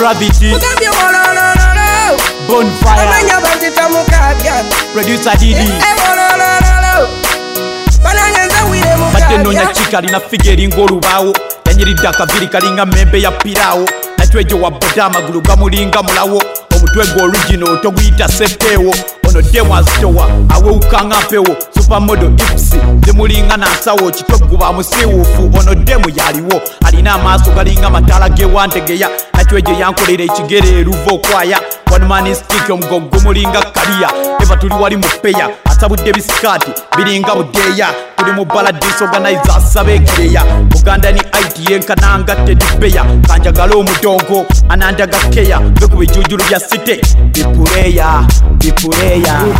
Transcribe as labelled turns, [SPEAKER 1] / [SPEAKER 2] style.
[SPEAKER 1] Gravity Bonfire Producer Didi Badde nonya chika lina figure ng'olubaawo yanyiridde akaviri kalinga membe ya piraawo natwejo wa boda amagulu gamulinga mulawo omutwe gw'original toguyita seppeewo ono demu azitowa awewukanga mpewo supermodel ipsi zimulinga nansawo kitogguba musiwuufu ono demu yaliwo alina amaaso galinga mataala gewantegeya natwejo yankolera ekigere eruva okwaya one stick omugongo gumulinga kaliya eva tuli wali mupeya asabudde bisikaati biringa budeya tuli mu Paradise Organizer asaba ekireya Uganda ni IT yenkananga tedipeya kanjagala omudongo anandaga keya bekuba ejjujulu bya site bipuleya